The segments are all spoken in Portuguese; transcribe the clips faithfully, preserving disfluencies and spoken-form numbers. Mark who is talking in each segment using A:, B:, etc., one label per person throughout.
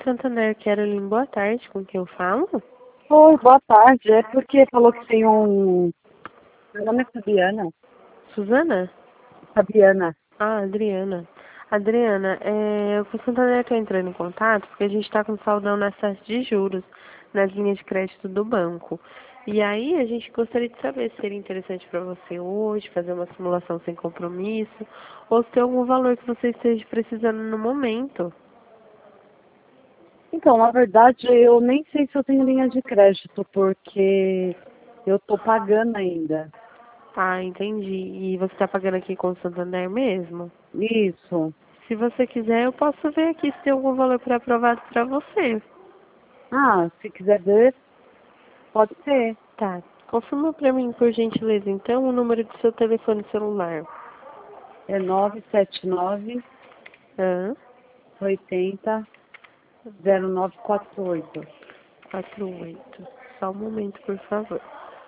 A: Santander, Carolyn, boa tarde, com quem eu falo?
B: Oi, boa tarde. É porque falou que tem um... Meu nome é Fabiana.
A: Suzana?
B: Fabiana.
A: Ah, Adriana. Adriana, é, o Santander está entrando em contato porque a gente está com saldão nas taxas de juros nas linhas de crédito do banco. E aí a gente gostaria de saber se seria interessante para você hoje fazer uma simulação sem compromisso ou se tem algum valor que você esteja precisando no momento.
B: Então, na verdade, eu nem sei se eu tenho linha de crédito, porque eu tô pagando ainda.
A: Ah, entendi. E você está pagando aqui com o Santander mesmo?
B: Isso.
A: Se você quiser, eu posso ver aqui se tem algum valor pré-aprovado para você.
B: Ah, se quiser ver, pode ser.
A: Tá. Confirma para mim, por gentileza, então, o número do seu telefone celular.
B: É nove sete nove,
A: Hã?
B: oitenta, zero nove quatro oito.
A: quatro oito. Só um momento, por favor.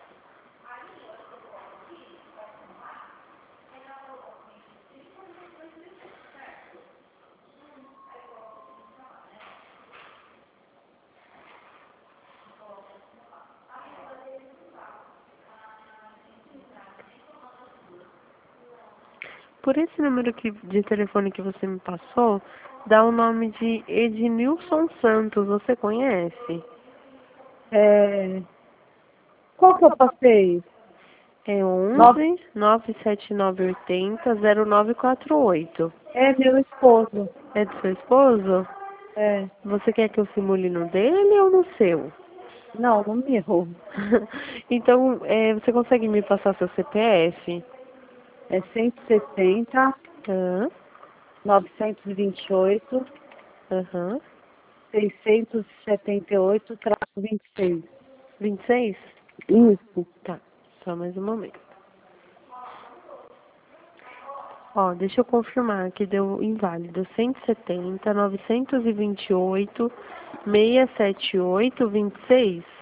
A: Por esse número que, de telefone que você me passou, dá o nome de Ednilson Santos. Você conhece?
B: É... Qual que eu passei?
A: É
B: Nove...
A: onze, nove sete nove, oitenta, zero nove quatro oito.
B: É meu esposo.
A: É do seu esposo?
B: É.
A: Você quer que eu simule no dele ou no seu?
B: Não, no meu.
A: Então, é, você consegue me passar seu C P F?
B: É cento e sessenta,
A: Hã?
B: novecentos e vinte e oito,
A: Aham.
B: seiscentos e setenta e oito, traço vinte e seis.
A: vinte e seis?
B: Isso.
A: Tá, só mais um momento. Ó, deixa eu confirmar que deu inválido. cento e setenta, novecentos e vinte e oito, seiscentos e setenta e oito, vinte e seis.